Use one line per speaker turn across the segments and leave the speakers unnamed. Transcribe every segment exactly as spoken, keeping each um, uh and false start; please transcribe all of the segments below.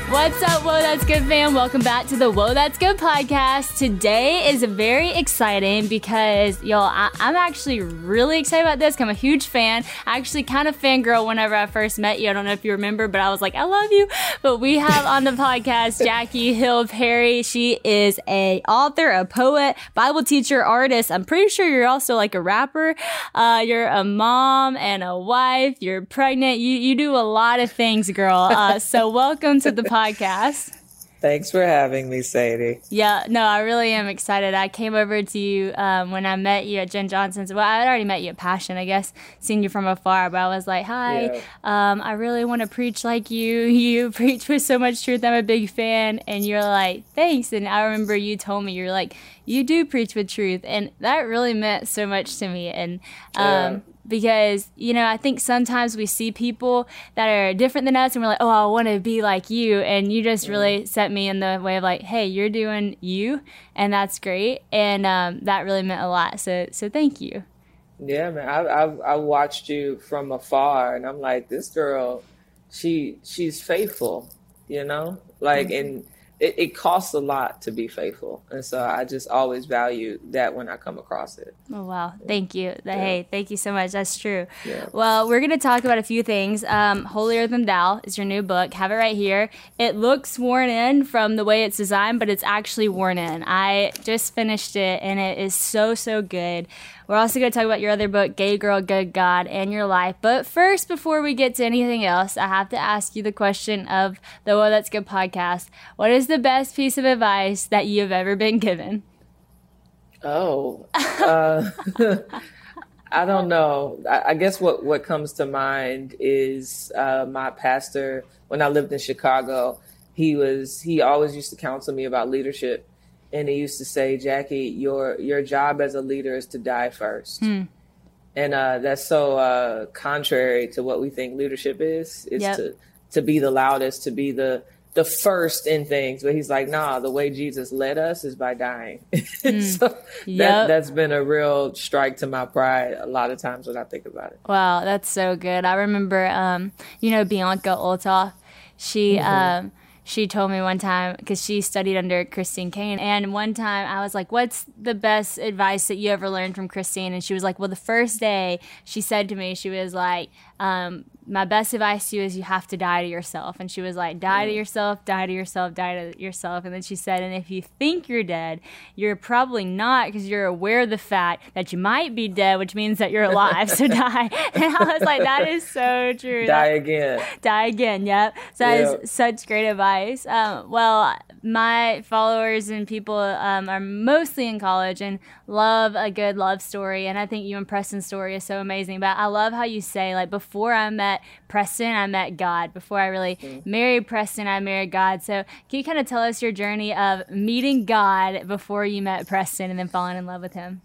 What's up, Whoa, That's Good fam? Welcome back to the Whoa, That's Good podcast. Today is very exciting because, y'all, I- I'm actually really excited about this. I'm a huge fan. I actually kind of fangirl whenever I first met you. I don't know if you remember, but I was like, I love you. But we have on the podcast Jackie Hill Perry. She is a author, a poet, Bible teacher, artist. I'm pretty sure you're also like a rapper. Uh, you're a mom and a wife. You're pregnant. You you do a lot of things, girl. Uh, so welcome to the podcast. podcast.
Thanks for having me, Sadie.
Yeah, no, I really am excited. I came over to you um, when I met you at Jen Johnson's. Well, I had already met you at Passion, I guess, seen you from afar, but I was like, hi, yeah. um, I really want to preach like you. You preach with so much truth. I'm a big fan. And you're like, thanks. And I remember you told me, you're like, you do preach with truth. And that really meant so much to me. And um, yeah. Because, you know, I think sometimes we see people that are different than us and we're like, oh, I want to be like you. And you just really set me in the way of like, hey, you're doing you. And that's great. And um, that really meant a lot. So so thank you.
Yeah, man. I, I I watched you from afar and I'm like, this girl, she she's faithful, you know, like mm-hmm. and it, it costs a lot to be faithful. And so I just always value that when I come across it.
Oh, wow. Thank you.
Yeah.
Hey, thank you so much. That's true.
Yeah.
Well, we're going to talk about a few things. Um, Holier Than Thou is your new book. Have it right here. It looks worn in from the way it's designed, but it's actually worn in. I just finished it, and it is so, so good. We're also going to talk about your other book, Gay Girl, Good God, and your life. But first, before we get to anything else, I have to ask you the question of the Whoa, That's Good podcast. What is the best piece of advice that you have ever been given?
Oh, uh, I don't know. I, I guess what, what comes to mind is uh, my pastor, when I lived in Chicago, he was he always used to counsel me about leadership. And he used to say, Jackie, your your job as a leader is to die first. Hmm. And uh, that's so uh, contrary to what we think leadership is. It's yep. to, to be the loudest, to be the the first in things. But he's like, nah, the way Jesus led us is by dying. Mm. so yep. that, that's been a real strike to my pride a lot of times when I think about it.
Wow, that's so good. I remember, um, you know, Bianca Olthoff, she... Mm-hmm. Um, She told me one time, because she studied under Christine Caine, and one time I was like, what's the best advice that you ever learned from Christine? And she was like, well, the first day she said to me, she was like, um, my best advice to you is you have to die to yourself. And she was like, die to yourself, die to yourself, die to yourself. And then she said, and if you think you're dead, you're probably not, because you're aware of the fact that you might be dead, which means that you're alive. So die. And I was like, that is so true.
Die
that,
again.
Die again. Yep. So that
yep.
is such great advice. Um, well, my followers and people um, are mostly in college and love a good love story. And I think you and Preston's story is so amazing. But I love how you say, like, before I met Preston, I met God. Before I really mm-hmm. married Preston, I married God. So can you kind of tell us your journey of meeting God before you met Preston and then falling in love with him?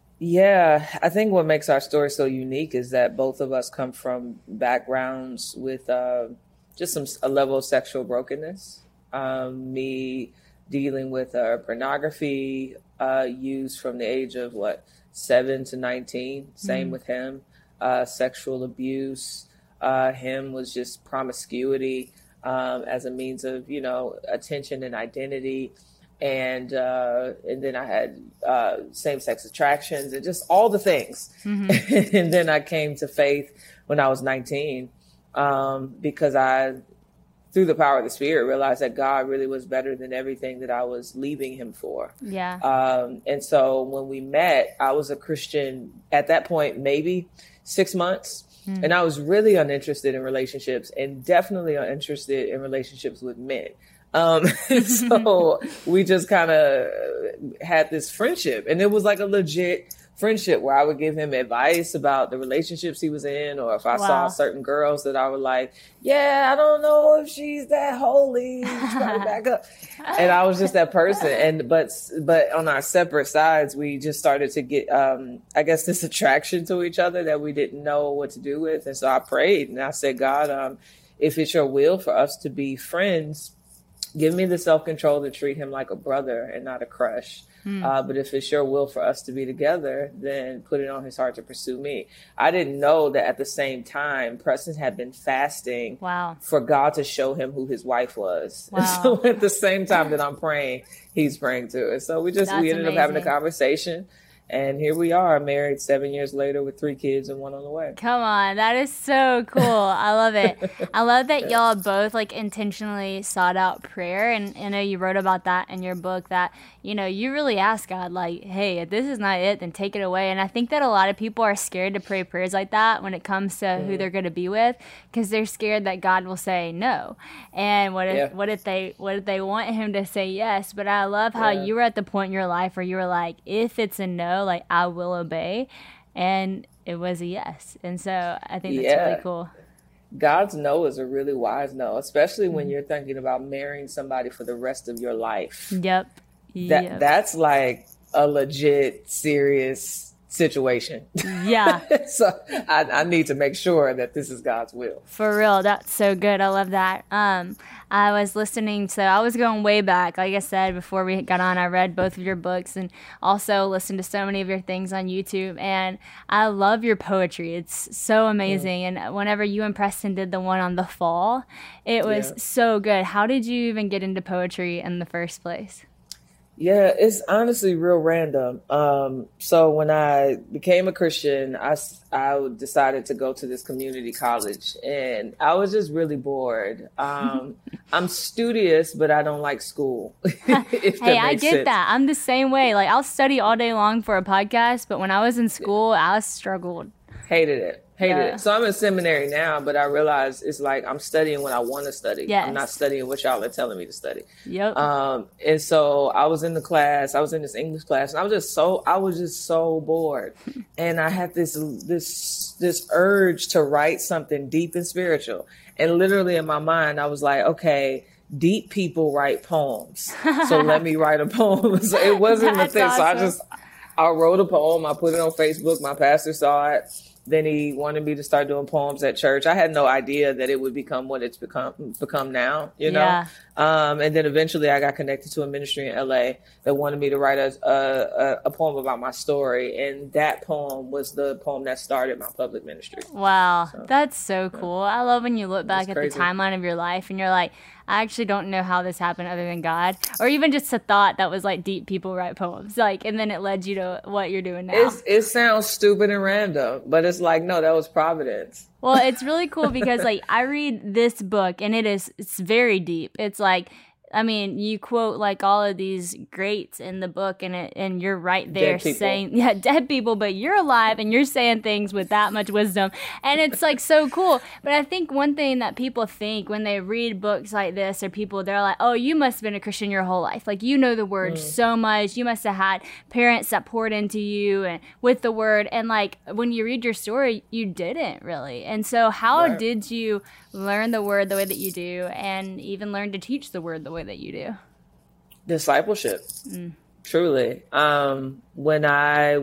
Yeah, I think what makes our story so unique is that both of us come from backgrounds with uh, just some a level of sexual brokenness. Um, me dealing with uh, pornography uh, used from the age of, what, seven to nineteen. Same mm-hmm. with him. Uh, sexual abuse. Uh, him was just promiscuity um, as a means of, you know, attention and identity. And uh, and then I had uh, same-sex attractions and just all the things. Mm-hmm. And then I came to faith when I was nineteen um, because I... through the power of the Spirit, realized that God really was better than everything that I was leaving him for.
Yeah.
Um, and so when we met, I was a Christian at that point, maybe six months. Mm. And I was really uninterested in relationships and definitely uninterested in relationships with men. Um, so we just kind of had this friendship, and it was like a legit friendship where I would give him advice about the relationships he was in, or if I wow. saw certain girls that I would like, yeah, I don't know if she's that holy, try to back up. And I was just that person. And but but on our separate sides, we just started to get, um, I guess, this attraction to each other that we didn't know what to do with. And so I prayed and I said, God, um, if it's your will for us to be friends, give me the self-control to treat him like a brother and not a crush. Mm. Uh, but if it's your will for us to be together, then put it on his heart to pursue me. I didn't know that at the same time, Preston had been fasting
wow.
for God to show him who his wife was.
Wow.
And so at the same time that I'm praying, he's praying too. And so we just,
That's
we ended
amazing.
up having a conversation. And here we are, married seven years later with three kids and one on the way.
Come on. That is so cool. I love it. I love that y'all both like intentionally sought out prayer. And I know you wrote about that in your book that, you know, you really asked God, like, hey, if this is not it, then take it away. And I think that a lot of people are scared to pray prayers like that when it comes to mm. who they're going to be with, because they're scared that God will say no. And what if, yeah. what if they, what if they want him to say yes? But I love how yeah. you were at the point in your life where you were like, if it's a no, like I will obey, and it was a yes. And so I think that's yeah. really cool.
God's no is a really wise no, especially when mm-hmm. you're thinking about marrying somebody for the rest of your life.
Yep.
That
yep.
that's like a legit serious situation.
Yeah.
So I, I need to make sure that this is God's will.
For real. That's so good. I love that. Um, I was listening to, I was going way back. Like I said, before we got on, I read both of your books and also listened to so many of your things on YouTube. And I love your poetry. It's so amazing. Mm. And whenever you and Preston did the one on the fall, it was yeah. so good. How did you even get into poetry in the first place?
Yeah, it's honestly real random. Um, so when I became a Christian, I, I decided to go to this community college, and I was just really bored. Um, I'm studious, but I don't like school.
Hey, I get sense. that. I'm the same way. Like, I'll study all day long for a podcast, but when I was in school, I struggled.
Hated it. Hated
yeah.
it. So I'm in seminary now, but I realize it's like I'm studying what I want to study.
Yes.
I'm not studying what y'all are telling me to study.
Yep.
Um, and so I was in the class, I was in this English class, and I was just so, I was just so bored. And I had this, this, this urge to write something deep and spiritual. And literally in my mind, I was like, okay, deep people write poems. So let me write a poem. So it wasn't the thing. Awesome. So I just, I wrote a poem. I put it on Facebook. My pastor saw it. Then he wanted me to start doing poems at church. I had no idea that it would become what it's become become now, you know?
Yeah.
Um, and then eventually I got connected to a ministry in L A that wanted me to write a, a, a poem about my story. And that poem was the poem that started my public ministry.
Wow. So, that's so cool. Yeah. I love when you look back at the timeline of your life and you're like, I actually don't know how this happened other than God, or even just a thought that was like deep people write poems, like, and then it led you to what you're doing now.
It's, it sounds stupid and random, but it's like, no, that was providence.
Well, it's really cool because like I read this book and it is, it's very deep. It's like, I mean, you quote like all of these greats in the book, and it, and you're right there saying, yeah, dead people, but you're alive and you're saying things with that much wisdom. And it's like so cool. But I think one thing that people think when they read books like this, or people, they're like, oh, you must have been a Christian your whole life. Like, you know the word mm. so much. You must have had parents that poured into you and with the word. And like, when you read your story, you didn't really. And so how right. did you learn the word the way that you do, and even learn to teach the word the way that you do?
Discipleship. Mm. Truly. Um, when I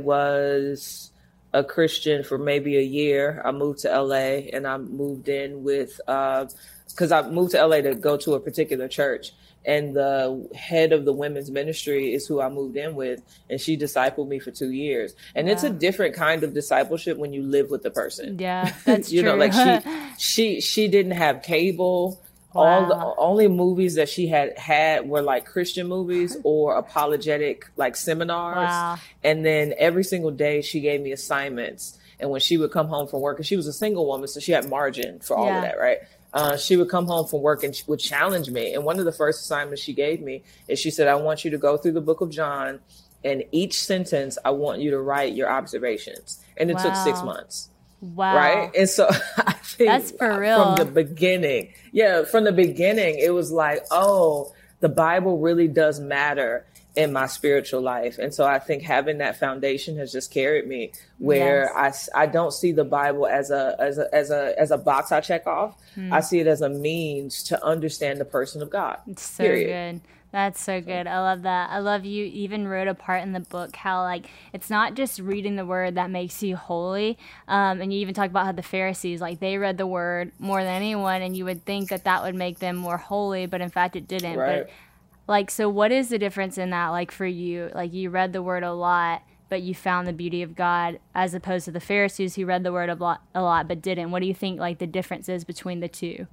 was a Christian for maybe a year, I moved to L A, and I moved in with, uh, cause I moved to L A to go to a particular church, and the head of the women's ministry is who I moved in with, and she discipled me for two years. And wow. it's a different kind of discipleship when you live with the person.
Yeah, that's
you
true.
know, like she, she, she didn't have cable. Wow. All the only movies that she had had were like Christian movies or apologetic like seminars.
Wow.
And then every single day she gave me assignments. And when she would come home from work, and she was a single woman, so she had margin for all yeah. of that, right? Uh, she would come home from work and she would challenge me. And one of the first assignments she gave me is she said, I want you to go through the book of John, and each sentence, I want you to write your observations. And it wow. took six months.
Wow.
Right. And so I think
that's for real.
From the beginning. Yeah. From the beginning, it was like, oh, the Bible really does matter in my spiritual life. And so I think having that foundation has just carried me where yes. I, I don't see the Bible as a, as a, as a, as a box I check off. Hmm. I see it as a means to understand the person of God.
It's so
period.
good. That's so good. I love that. I love you even wrote a part in the book how like it's not just reading the word that makes you holy. Um, and you even talk about how the Pharisees, like they read the word more than anyone, and you would think that that would make them more holy, but in fact it didn't.
Right.
But Like, so what is the difference in that, like, for you? Like, you read the word a lot, but you found the beauty of God, as opposed to the Pharisees who read the word a lot, a lot but didn't. What do you think, like, the difference is between the two?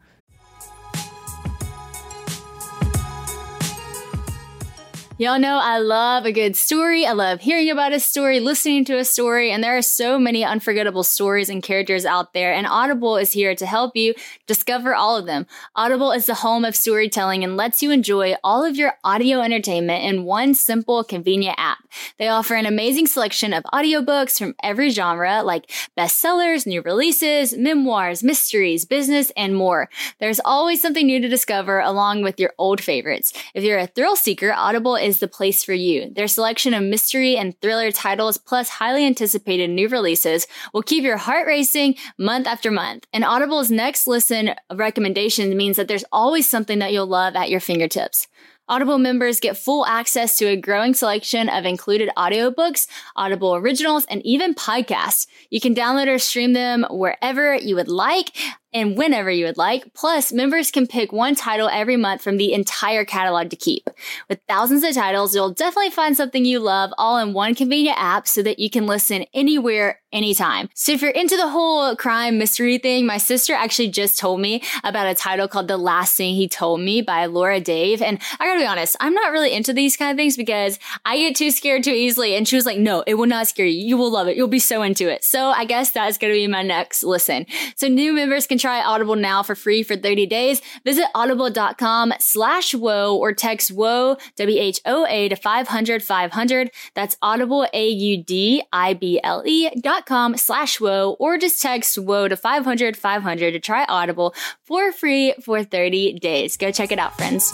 Y'all know I love a good story. I love hearing about a story, listening to a story, and there are so many unforgettable stories and characters out there, and Audible is here to help you discover all of them. Audible is the home of storytelling and lets you enjoy all of your audio entertainment in one simple, convenient app. They offer an amazing selection of audiobooks from every genre, like bestsellers, new releases, memoirs, mysteries, business, and more. There's always something new to discover along with your old favorites. If you're a thrill seeker, Audible is is the place for you. Their selection of mystery and thriller titles plus highly anticipated new releases will keep your heart racing month after month. And Audible's next listen recommendation means that there's always something that you'll love at your fingertips. Audible members get full access to a growing selection of included audiobooks, Audible originals, and even podcasts. You can download or stream them wherever you would like and whenever you would like. Plus, members can pick one title every month from the entire catalog to keep. With thousands of titles, you'll definitely find something you love all in one convenient app so that you can listen anywhere, anytime. So if you're into the whole crime mystery thing, my sister actually just told me about a title called The Last Thing He Told Me by Laura Dave. And I gotta be honest, I'm not really into these kind of things because I get too scared too easily. And she was like, no, it will not scare you. You will love it. You'll be so into it. So I guess that's gonna be my next listen. So new members can try Audible now for free for thirty days. Visit audible.com slash whoa or text whoa, W H O A to five hundred five hundred. That's audible, A U D I B L E dot com slash whoa, or just text whoa to five hundred five hundred to try Audible for free for thirty days. Go check it out, friends.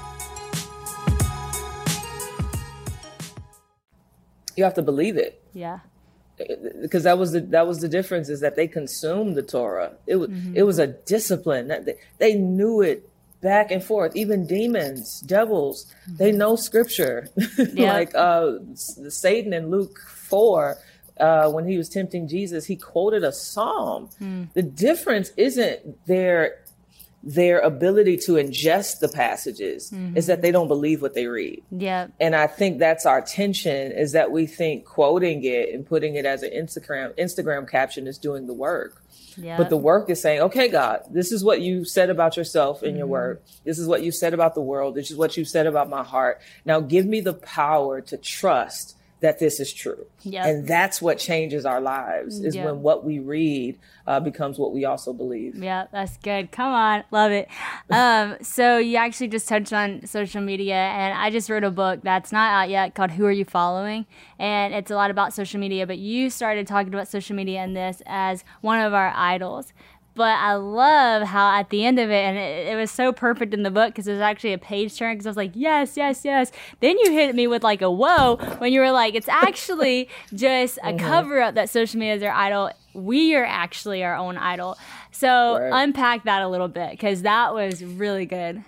You have to believe it.
Yeah.
Because that was the that was the difference, is that they consumed the Torah. It was mm-hmm. it was a discipline. They, they knew it back and forth. Even demons, devils, mm-hmm. they know scripture. Yeah. Like uh, Satan in Luke four, uh, when he was tempting Jesus, he quoted a psalm. Mm. The difference isn't their their ability to ingest the passages, mm-hmm. is that they don't believe what they read.
Yeah.
And I think that's our tension, is that we think quoting it and putting it as an Instagram Instagram caption is doing the work. Yep. But the work is saying, okay, God, this is what you said about yourself in mm-hmm. your word. This is what you said about the world. This is what you said about my heart. Now give me the power to trust that this is true. Yep. And that's what changes our lives, is yep. when what we read uh, becomes what we also believe.
Yeah, that's good. Come on. Love it. Um, so you actually just touched on social media, and I just wrote a book that's not out yet called Who Are You Following? And it's a lot about social media, but you started talking about social media in this as one of our idols. But I love how at the end of it, and it, it was so perfect in the book because it was actually a page turn, because I was like, yes, yes, yes. Then you hit me with like a whoa when you were like, it's actually just a mm-hmm. cover up that social media is their idol. We are actually our own idol. So right. unpack that a little bit, because that was really good.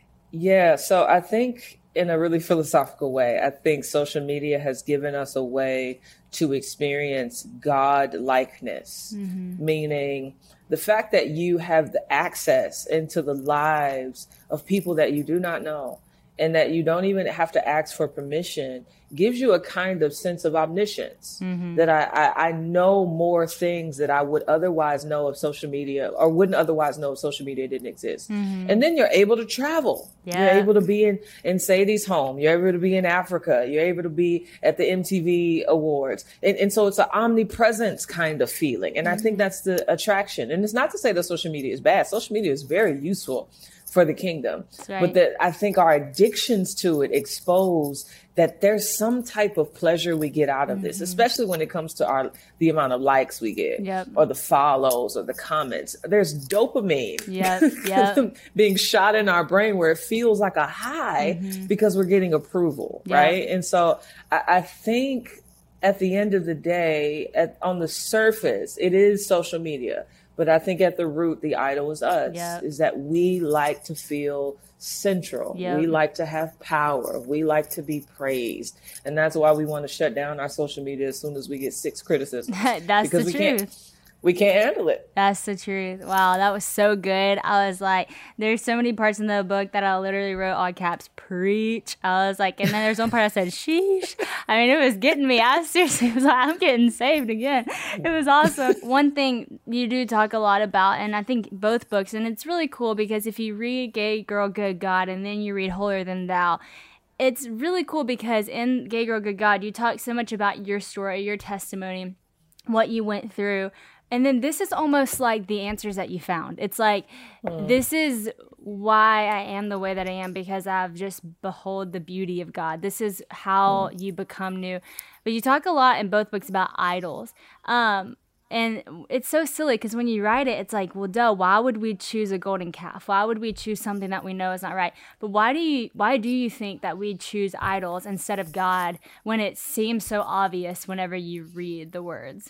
Yeah, so I think in a really philosophical way, I think social media has given us a way to experience God-likeness, mm-hmm. meaning the fact that you have the access into the lives of people that you do not know, and that you don't even have to ask for permission, gives you a kind of sense of omniscience, mm-hmm. that I, I, I know more things that I would otherwise know if social media, or wouldn't otherwise know if social media didn't exist. Mm-hmm. And then you're able to travel. Yeah. You're able to be in, in Sadie's home. You're able to be in Africa. You're able to be at the M T V Awards. And, and so it's an omnipresence kind of feeling. And mm-hmm. I think that's the attraction. And it's not to say that social media is bad. Social media is very useful for the kingdom. Right. But that I think our addictions to it expose that there's some type of pleasure we get out of mm-hmm. this, especially when it comes to our the amount of likes we get, yep. or the follows or the comments. There's dopamine
yep. Yep.
being shot in our brain where it feels like a high mm-hmm. because we're getting approval, yep. right? And so I, I think at the end of the day, at, on the surface, it is social media. But I think at the root, the idol is us, yep. is that we like to feel central. Yep. We like to have power. We like to be praised. And that's why we want to shut down our social media as soon as we get six criticisms.
That's because the
we
truth.
Can't, we can't handle it.
That's the truth. Wow, that was so good. I was like, there's so many parts in the book that I literally wrote all caps, preach. I was like, and then there's one part I said, sheesh. I mean, it was getting me. I seriously was like, I'm getting saved again. It was awesome. One thing you do talk a lot about, and I think both books, and it's really cool because if you read Gay Girl, Good God, and then you read Holier Than Thou, it's really cool because in Gay Girl, Good God, you talk so much about your story, your testimony, what you went through. And then this is almost like the answers that you found. It's like, mm. this is why I am the way that I am, because I've just behold the beauty of God. This is how mm. you become new. But you talk a lot in both books about idols. Um, and it's so silly because when you write it, it's like, well, duh, why would we choose a golden calf? Why would we choose something that we know is not right? But why do you why do you think that we choose idols instead of God when it seems so obvious whenever you read the words?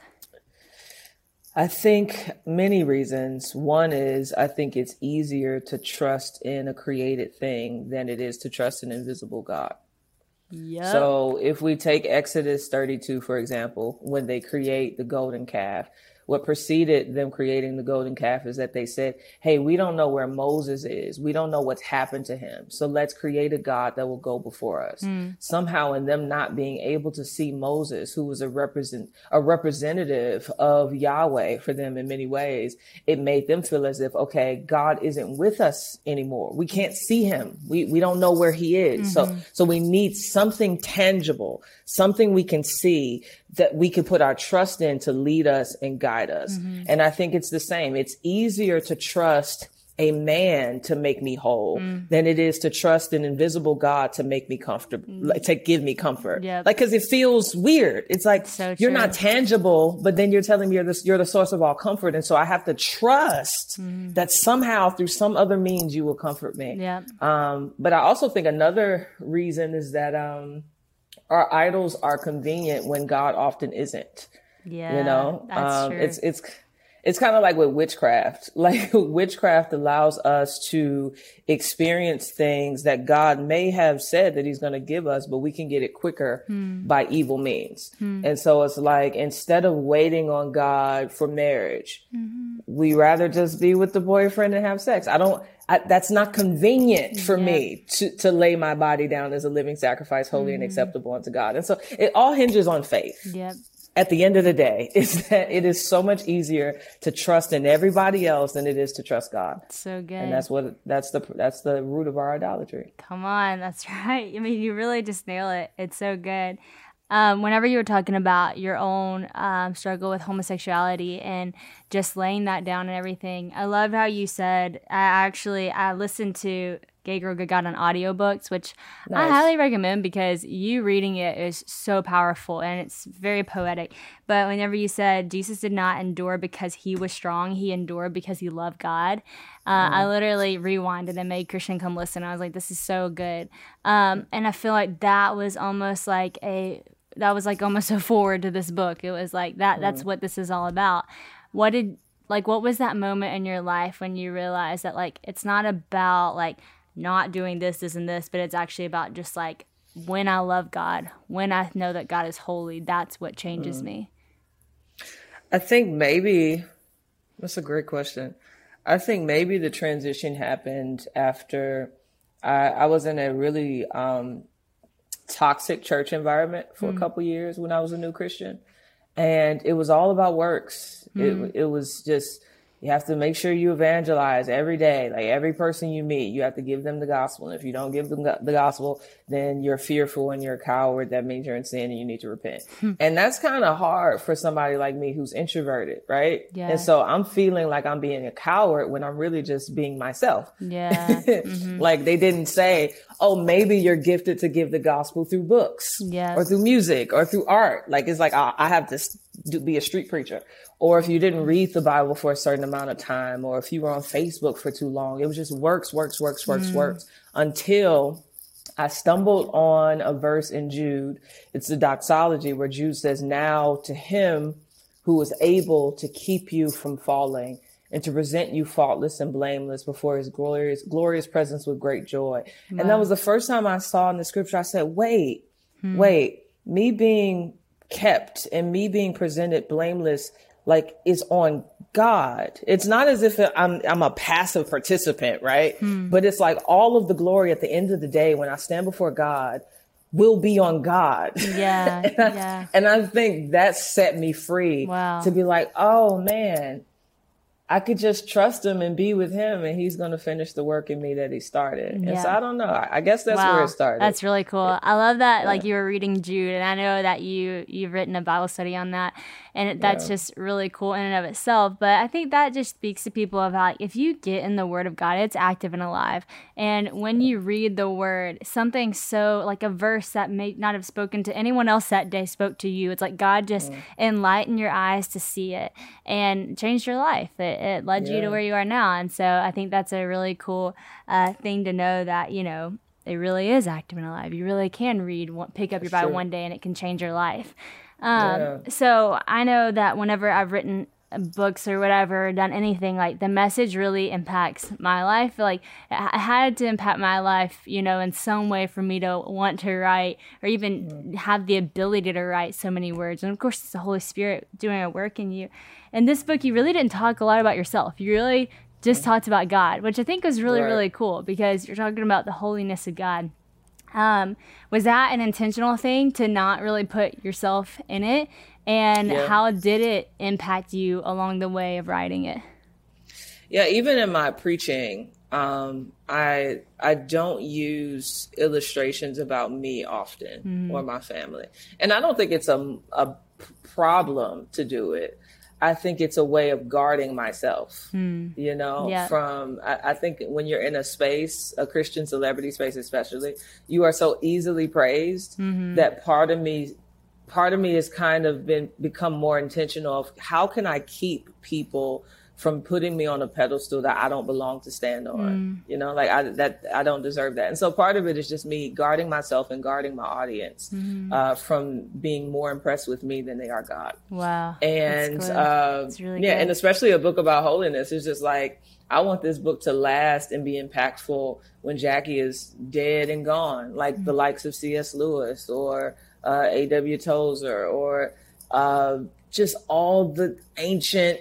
I think many reasons. One is I think it's easier to trust in a created thing than it is to trust an invisible God. Yep. So if we take Exodus thirty-two, for example, when they create the golden calf, what preceded them creating the golden calf is that they said, hey, we don't know where Moses is. We don't know what's happened to him. So let's create a God that will go before us. Mm. Somehow in them not being able to see Moses, who was a represent a representative of Yahweh for them in many ways, it made them feel as if, okay, God isn't with us anymore. We can't see him. We we don't know where he is. Mm-hmm. So so we need something tangible, something we can see that we can put our trust in to lead us and guide us. Mm-hmm. And I think it's the same. It's easier to trust a man to make me whole mm. than it is to trust an invisible God to make me comfortable, mm. like, to give me comfort. Yep. Like, cause it feels weird. It's like, so you're not tangible, but then you're telling me you're the, you're the source of all comfort. And so I have to trust mm. that somehow through some other means you will comfort me. Yep. Um, but I also think another reason is that, um, our idols are convenient when God often isn't. Yeah, you know, that's um, true. It's it's it's kind of like with witchcraft. Like witchcraft allows us to experience things that God may have said that he's going to give us, but we can get it quicker hmm. by evil means. Hmm. And so it's like, instead of waiting on God for marriage, mm-hmm. we rather just be with the boyfriend and have sex. I don't, I, that's not convenient for yeah. me to, to lay my body down as a living sacrifice, holy mm-hmm. and acceptable unto God. And so it all hinges on faith. Yep. At the end of the day, is that it is so much easier to trust in everybody else than it is to trust God.
So good.
And that's what, that's the, that's the root of our idolatry.
Come on. That's right. I mean, you really just nail it. It's so good. Um, whenever you were talking about your own um, struggle with homosexuality and just laying that down and everything, I love how you said, I actually, I listened to Gay Girl, Good God on audiobooks, which nice. I highly recommend because you reading it is so powerful and it's very poetic. But whenever you said Jesus did not endure because he was strong, he endured because he loved God, uh, mm. I literally rewinded and made Christian come listen. I was like, this is so good. Um, and I feel like that was almost like a, that was like almost a forward to this book. It was like that, mm. that's what this is all about. What did, like, what was that moment in your life when you realized that, like, it's not about, like, not doing this, this, and this, but it's actually about just like, when I love God, when I know that God is holy, that's what changes mm. me.
I think maybe, that's a great question. I think maybe the transition happened after I, I was in a really um, toxic church environment for mm. a couple years when I was a new Christian. And it was all about works. Mm. It, it was just, you have to make sure you evangelize every day. Like every person you meet, you have to give them the gospel. And if you don't give them the gospel, then you're fearful and you're a coward. That means you're in sin and you need to repent. And that's kind of hard for somebody like me who's introverted, right? Yeah. And so I'm feeling like I'm being a coward when I'm really just being myself. Yeah. Mm-hmm. Like they didn't say, oh, maybe you're gifted to give the gospel through books yes. or through music or through art. Like it's like, I, I have to do, be a street preacher. Or if you didn't read the Bible for a certain amount of time, or if you were on Facebook for too long, it was just works, works, works, works, mm. works, until I stumbled on a verse in Jude. It's the doxology where Jude says, now to him who is able to keep you from falling and to present you faultless and blameless before his glorious, glorious presence with great joy. Wow. And that was the first time I saw in the scripture, I said, wait, hmm. wait, me being kept and me being presented blameless, like is on God. It's not as if I'm I'm a passive participant, right? Hmm. But it's like all of the glory at the end of the day when I stand before God will be on God.
Yeah.
and, I,
yeah.
and I think that set me free
wow.
to be like, oh man, I could just trust him and be with him, and he's going to finish the work in me that he started. Yeah. And so I don't know. I guess that's
wow.
where it started.
That's really cool. Yeah. I love that. Yeah. Like you were reading Jude, and I know that you, you've written a Bible study on that, and it, that's yeah. just really cool in and of itself. But I think that just speaks to people about if you get in the Word of God, it's active and alive. And when you read the Word, something so like a verse that may not have spoken to anyone else that day spoke to you. It's like God just mm. enlightened your eyes to see it and changed your life. It, it led yeah. you to where you are now. And so I think that's a really cool uh, thing to know that, you know, it really is active and alive. You really can read, pick up your Bible one day and it can change your life. Um, yeah. So I know that whenever I've written books or whatever, done anything, like the message really impacts my life. Like it had to impact my life, you know, in some way for me to want to write or even mm. have the ability to write so many words. And of course, it's the Holy Spirit doing a work in you. In this book, you really didn't talk a lot about yourself. You really just talked about God, which I think was really, right. really cool because you're talking about the holiness of God. Um, was that an intentional thing to not really put yourself in it? And yeah. how did it impact you along the way of writing it?
Yeah, even in my preaching, um, I I don't use illustrations about me often mm. or my family. And I don't think it's a, a problem to do it. I think it's a way of guarding myself, mm. you know, yeah. from, I, I think when you're in a space, a Christian celebrity space especially, you are so easily praised mm-hmm. that part of me, part of me has kind of been, become more intentional of how can I keep people from putting me on a pedestal that I don't belong to stand on, mm. you know, like I, that I don't deserve that. And so part of it is just me guarding myself and guarding my audience mm. uh, from being more impressed with me than they are God.
Wow.
And uh, really yeah, good. And especially a book about holiness is just like, I want this book to last and be impactful when Jackie is dead and gone, like mm. the likes of C S Lewis or uh, A W Tozer or uh, just all the ancient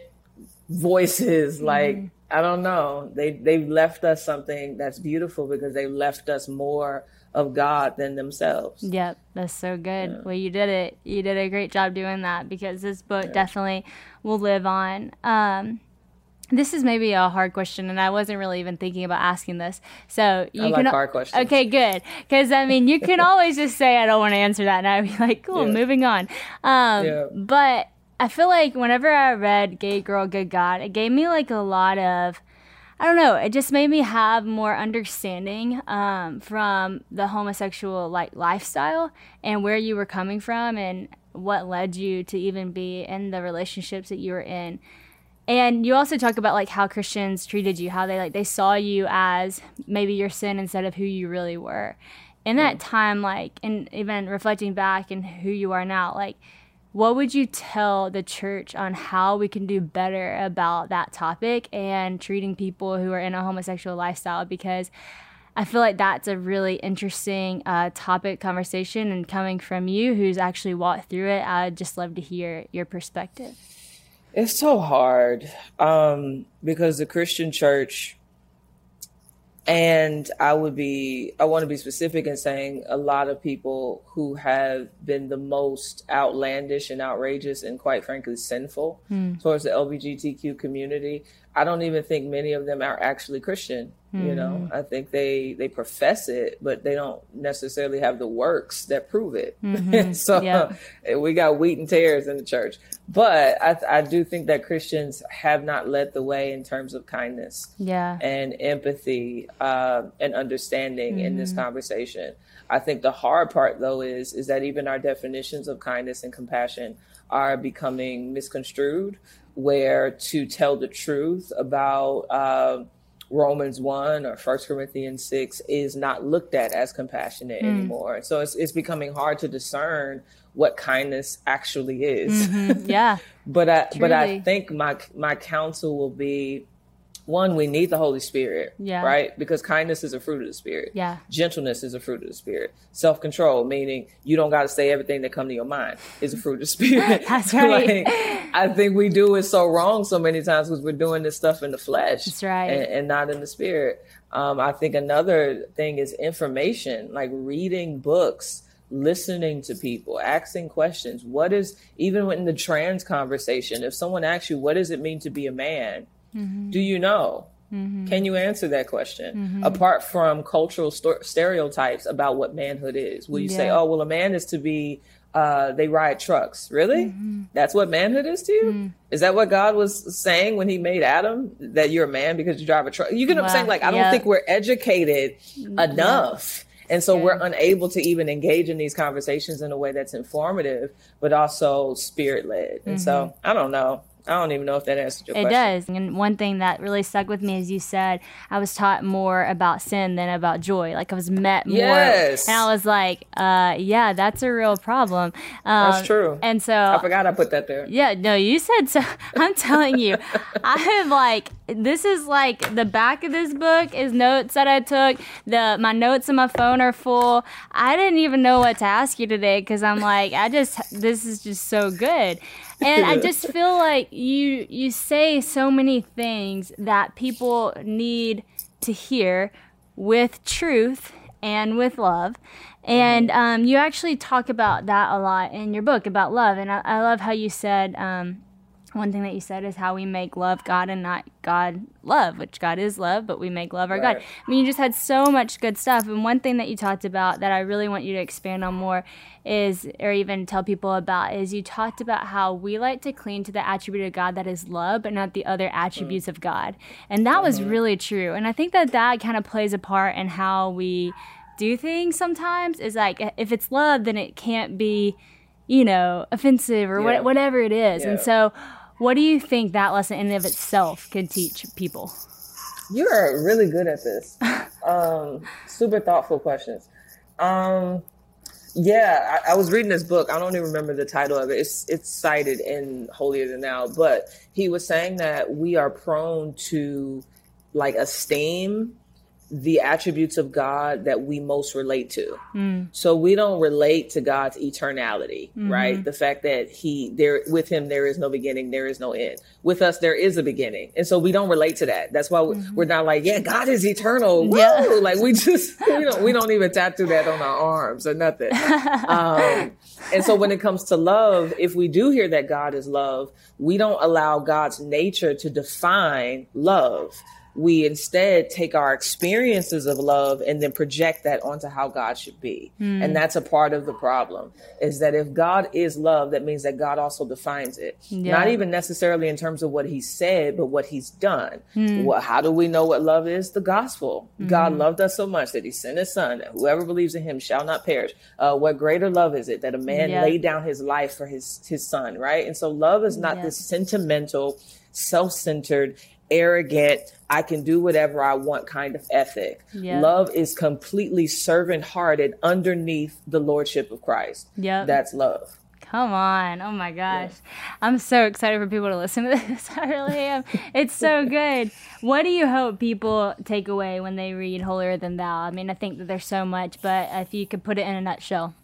voices. Like mm. I don't know, they they've left us something that's beautiful because they left us more of God than themselves.
Yep, that's so good. Yeah. Well, you did it. You did a great job doing that because this book yeah. definitely will live on. Um, this is maybe a hard question, and I wasn't really even thinking about asking this. So you
I like
can
hard questions.
Okay, good. Because I mean, you can always just say I don't want to answer that, and I'd be like, cool, yeah. moving on. Um, yeah. But I feel like whenever I read Gay Girl, Good God, it gave me like a lot of, I don't know, it just made me have more understanding um, from the homosexual like lifestyle and where you were coming from and what led you to even be in the relationships that you were in. And you also talk about like how Christians treated you, how they like they saw you as maybe your sin instead of who you really were. In that time, like, and even reflecting back and who you are now, like, what would you tell the church on how we can do better about that topic and treating people who are in a homosexual lifestyle? Because I feel like that's a really interesting uh, topic conversation, and coming from you who's actually walked through it, I'd just love to hear your perspective.
It's so hard um, because the Christian church, and I would be, I want to be specific in saying a lot of people who have been the most outlandish and outrageous and quite frankly sinful mm. towards the L G B T Q community. I don't even think many of them are actually Christian. Mm. You know, I think they, they profess it, but they don't necessarily have the works that prove it. Mm-hmm. so yeah. uh, we got wheat and tares in the church. But I, I do think that Christians have not led the way in terms of kindness
yeah.
and empathy uh, and understanding mm-hmm. in this conversation. I think the hard part, though, is is that even our definitions of kindness and compassion are becoming misconstrued, where to tell the truth about uh, Romans one or First Corinthians six is not looked at as compassionate mm. anymore. So it's it's becoming hard to discern what kindness actually is.
Mm-hmm. Yeah.
but I Truly. but I think my my counsel will be one, we need the Holy Spirit,
yeah.
right? Because kindness is a fruit of the Spirit.
Yeah.
Gentleness is a fruit of the Spirit. Self-control, meaning you don't got to say everything that come to your mind, is a fruit of the Spirit.
That's right.
Like, I think we do it so wrong so many times because we're doing this stuff in the flesh.
That's right.
and, and not in the Spirit. Um, I think another thing is information, like reading books, listening to people, asking questions. What is, even in the trans conversation, if someone asks you, what does it mean to be a man? Mm-hmm. Do you know? Mm-hmm. Can you answer that question? Mm-hmm. Apart from cultural st- stereotypes about what manhood is, will you yeah. say, oh, well, a man is to be, uh, they ride trucks. Really? Mm-hmm. That's what manhood is to you? Mm-hmm. Is that what God was saying when he made Adam? That you're a man because you drive a truck? You get what I'm saying? Like, I don't yep. think we're educated enough. Yep. And so yeah. we're unable to even engage in these conversations in a way that's informative, but also spirit led. And mm-hmm. so I don't know. I don't even know if that answered your
it
question.
It does. And one thing that really stuck with me is you said, I was taught more about sin than about joy. Like I was met more.
Yes.
And I was like, uh, yeah, that's a real problem. Um,
that's true.
And so.
I forgot I put that there.
Yeah, no, you said so. I'm telling you, I have like, this is like the back of this book is notes that I took. The My notes on my phone are full. I didn't even know what to ask you today because I'm like, I just, this is just so good. And I just feel like you you say so many things that people need to hear with truth and with love. And um, you actually talk about that a lot in your book, about love. And I, I love how you said, um, one thing that you said is how we make love God and not God love, which God is love, but we make love our right. God. I mean, you just had so much good stuff. And one thing that you talked about that I really want you to expand on more is, or even tell people about, is you talked about how we like to cling to the attribute of God that is love, but not the other attributes mm. of God. And that mm-hmm. was really true. And I think that that kind of plays a part in how we do things sometimes, is like, if it's love, then it can't be, you know, offensive or yeah. what, whatever it is. Yeah. And so what do you think that lesson in and of itself could teach people?
You are really good at this. um, super thoughtful questions. Um, yeah, I, I was reading this book. I don't even remember the title of it. It's it's cited in Holier Than Thou, but he was saying that we are prone to like esteem the attributes of God that we most relate to. Mm. So we don't relate to God's eternality, mm-hmm. right? The fact that he, there, with him, there is no beginning, there is no end. With us, there is a beginning. And so we don't relate to that. That's why mm-hmm. we're not like, yeah, God is eternal. Woo! Yeah. Like we just, we don't, we don't even tattoo that on our arms or nothing. um, and so when it comes to love, if we do hear that God is love, we don't allow God's nature to define love. We instead take our experiences of love and then project that onto how God should be. Mm. And that's a part of the problem, is that if God is love, that means that God also defines it. Yeah. Not even necessarily in terms of what he said, but what he's done. Mm. Well, how do we know what love is? The gospel. Mm. God loved us so much that he sent his son, that whoever believes in him shall not perish. Uh, what greater love is it that a man yeah. laid down his life for his, his son, right? And so love is not yeah. this sentimental, self-centered, arrogant, I can do whatever I want kind of ethic. Yeah. Love is completely servant-hearted underneath the lordship of Christ. Yep. That's love.
Come on. Oh my gosh. Yeah. I'm so excited for people to listen to this. I really am. It's so good. What do you hope people take away when they read Holier Than Thou? I mean, I think that there's so much, but if you could put it in a nutshell.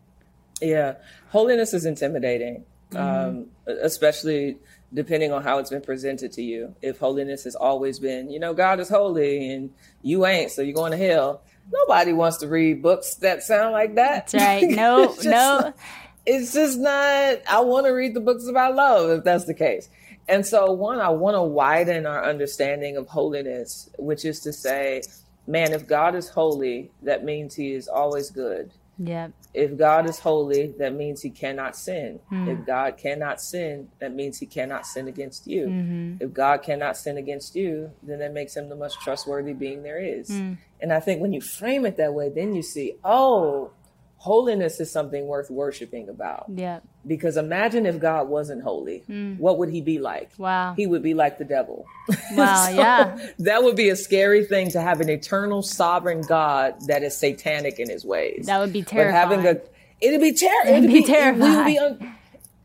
Yeah. Holiness is intimidating, mm-hmm. um, especially depending on how it's been presented to you. If holiness has always been, you know, God is holy and you ain't, so you're going to hell. Nobody wants to read books that sound like that.
That's right. No,
it's
no.
Not, it's just not, I want to read the books about love if that's the case. And so one, I want to widen our understanding of holiness, which is to say, man, if God is holy, that means he is always good.
Yeah.
If God is holy, that means he cannot sin. Mm. If God cannot sin, that means he cannot sin against you. Mm-hmm. If God cannot sin against you, then that makes him the most trustworthy being there is. Mm. And I think when you frame it that way, then you see, oh, holiness is something worth worshiping about.
Yeah.
Because imagine if God wasn't holy, mm. what would he be like?
Wow.
He would be like the devil.
Wow,
so
yeah.
That would be a scary thing, to have an eternal sovereign God that is satanic in his ways.
That would be terrifying.
But having a, it'd be, ter-
it'd
it'd
be
be
terrifying.
Be un-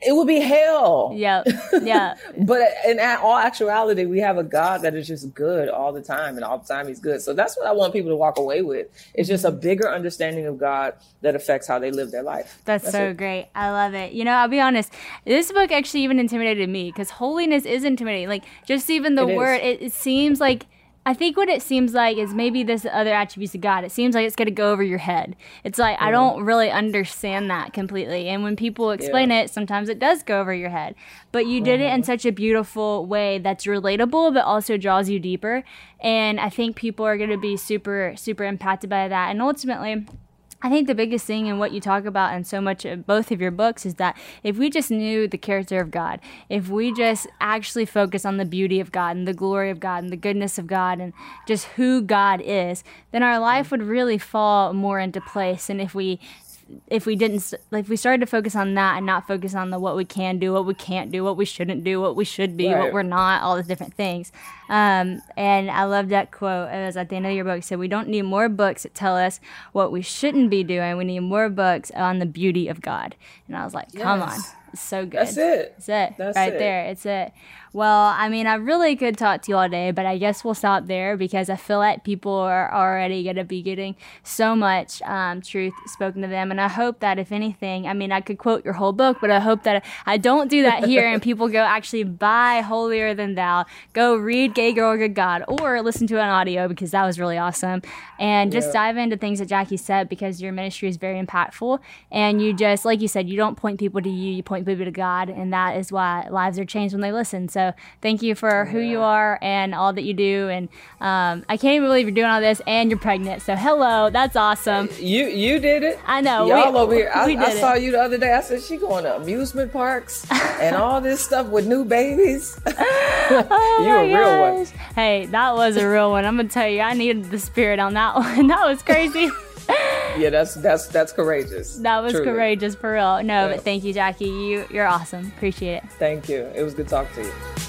it would be hell.
Yeah. Yeah.
But in all actuality, we have a God that is just good all the time, and all the time he's good. So that's what I want people to walk away with. It's just a bigger understanding of God that affects how they live their life.
That's, that's so it. Great. I love it. You know, I'll be honest, this book actually even intimidated me, because holiness is intimidating. Like, just even the
it
word, it, it seems like, I think what it seems like is maybe this other attributes of God. It seems like it's going to go over your head. It's like, mm. I don't really understand that completely. And when people explain yeah. it, sometimes it does go over your head. But you did mm-hmm. it in such a beautiful way that's relatable, but also draws you deeper. And I think people are going to be super, super impacted by that. And ultimately, I think the biggest thing in what you talk about in so much of both of your books is that if we just knew the character of God, if we just actually focus on the beauty of God and the glory of God and the goodness of God and just who God is, then our life would really fall more into place. And if we if we didn't, like, if we started to focus on that and not focus on the what we can do, what we can't do, what we shouldn't do, what we should be, right. what we're not, all these different things. Um, and I love that quote. It was at the end of your book. It said, we don't need more books that tell us what we shouldn't be doing. We need more books on the beauty of God. And I was like, come yes. on. It's so good.
That's it.
That's it.
That's
right
it.
there. It's it. Well, I mean, I really could talk to you all day, but I guess we'll stop there because I feel like people are already going to be getting so much um, truth spoken to them. And I hope that, if anything, I mean, I could quote your whole book, but I hope that I don't do that here and people go actually buy Holier Than Thou, go read Gay Girl, Good God, or listen to an audio because that was really awesome. And just yeah. dive into things that Jackie said, because your ministry is very impactful. And you just, like you said, you don't point people to you, you point people to God. And that is why lives are changed when they listen. So So thank you for who you are and all that you do. And um, I can't even believe you're doing all this and you're pregnant. So hello, that's awesome.
You you did it.
I know.
Y'all
we,
over here. I, I saw
it.
you the other day. I said, she going to amusement parks and all this stuff with new babies.
Oh
you a real
gosh.
one.
Hey, that was a real one. I'm going to tell you, I needed the spirit on that one. That was crazy.
Yeah, that's that's that's courageous.
That was
Truly.
courageous for real. No,
yeah.
but thank you, Jackie. You you're awesome. Appreciate it.
Thank you. It was good talking to you.